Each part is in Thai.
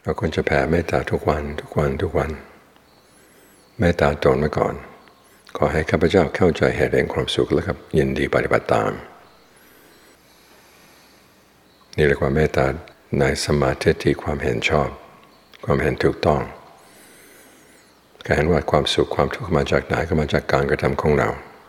เราควรจะแผ่เมตตาทุกวันทุกวันทุกวันเมตตาตนไว้ก่อนขอให้ข้าพเจ้าเข้าใจเหตุแห่งความสุขและครับยินดีปฏิบัติตามนี่เรียกว่าเมตตาในสมาธิที่ความเห็นชอบความเห็นถูกต้องการเห็นว่าความสุขความทุกข์มาจากไหนก็มาจากการกระทำของเรา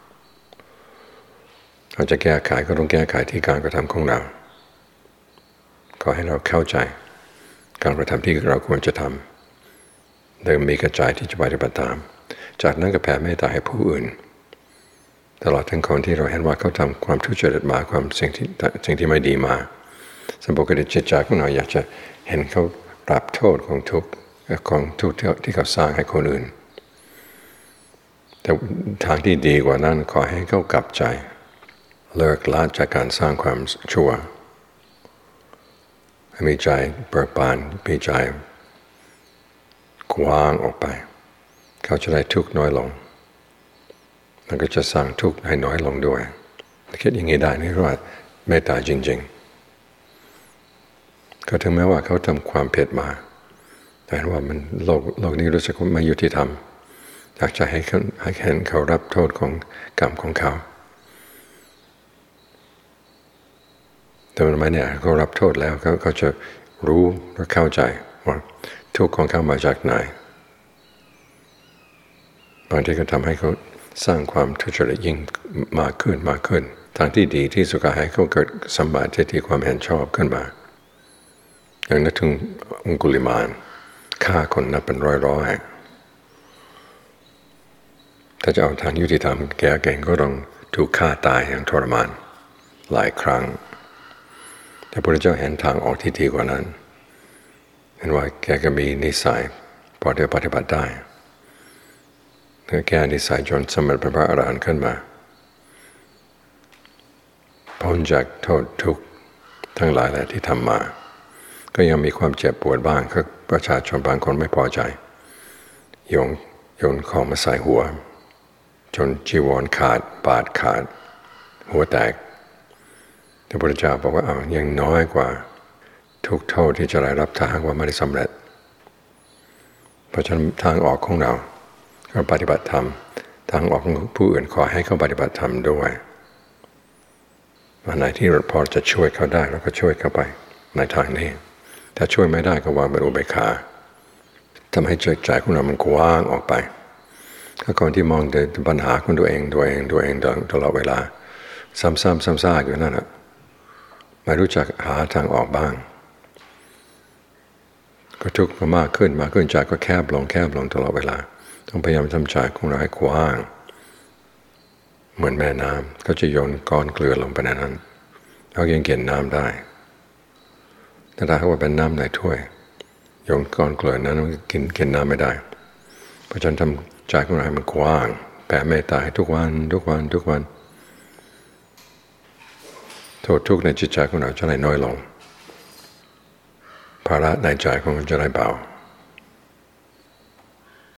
เราจะแก้ไขก็ต้องแก้ไขที่การกระทำของเราขอให้เราเข้าใจการกระทำที่เราควรจะทำโดยมีกระจายที่จะปฏิบัติตามจากนั้นก็แผ่เมตตาให้ผู้อื่นตลอดทั้งคนที่เราเห็นว่าเขาทำความทุจริตมาความสิ่งที่ไม่ดีมาสมบูรณ์จิตใจของเราอยากจะเห็นเขารับโทษของทุกข์ที่เขาสร้างให้คนอื่นแต่ทางที่ดีกว่านั้นขอให้เขากลับใจเลิกละจากการสร้างความชั่วให้มีใจเบิกบานมีใจกว้างออกไปเขาจะได้ทุกข์น้อยลงมันก็จะสร้างทุกข์ให้น้อยลงด้วยคิดอย่างนี้ได้นี่เรียกว่าเมตตาจริงๆก็ถึงแม้ว่าเขาทำความผิดมาแต่ว่ามันโลกนี้รู้สึกว่าไม่ยุติธรรมอยากจะให้เห็นเขารับโทษของกรรมของเขาแต่มันไม่เนี่ยเขารับโทษแล้วเขาจะรู้และเข้าใจว่าทุกข์ของเขามาจากไหนบางทีก็ทำให้เขาสร้างความทุจริตยิ่งมากขึ้นทางที่ดีที่สุดก็ให้เขาเกิดสัมมาทิฏฐิความเห็นชอบขึ้นมาอย่างนึกถึงองคุลิมานฆ่าคนนับเป็นร้อยถ้าจะเอาทางยุติธรรมแกเก่งก็ต้องถูกฆ่าตายอย่างทรมานหลายครั้งแต่พระพุทธเจ้าเห็นทางออกที่ดีกว่านั้นเห็นว่าแกก็มีนิสัยพอที่จะปฏิบัติได้แก้นิสัยจนสำเร็จเป็นพระอรหันต์ขึ้นมาพ้นจากโทษทุกข์ทั้งหลายแหละที่ทำมาก็ยังมีความเจ็บปวดบ้างก็ประชาชนบางคนไม่พอใจโยนของมาใส่หัวจนจีวรขาดบาดขาดหัวแตกพระพุทธเจ้าบอกว่ายังน้อยกว่าทุกโทษที่จะได้รับถ้าหากว่าไม่ได้สำเร็จเพราะฉะนั้นทางออกของเราก็ปฏิบัติธรรมทางออกของผู้อื่นขอให้เขาปฏิบัติธรรมด้วยวันไหนที่เราพอจะช่วยเขาได้เราก็ช่วยเขาไปในทางนี้ถ้าช่วยไม่ได้ก็วางเป็นอุเบกขาทำให้ใจของเรามันกว้างออกไปถ้าคนที่มองแต่ปัญหาของตัวเองตลอดเวลาซ้ำซากอยู่นั่นแหละไม่รู้จักหาทางออกบ้างก็ทุกข์มากขึ้นใจก็แคบลงตลอดเวลาต้องพยายามทำใจของเราให้กว้างเหมือนแม่น้ำก็จะโยนก้อนเกลือลงไปในนั้นเรายังกินน้ำได้แต่ถ้าว่าเป็นน้ำในถ้วยโยนก้อนเกลือนั้นกินน้ำไม่ได้เพราะฉะนั้นทำใจของเราให้มันกว้างแผ่เมตตาให้ทุกวันโทษทุกข์ในจิตใจของเราจะได้น้อยลงภาระในใจของเราจะได้เบา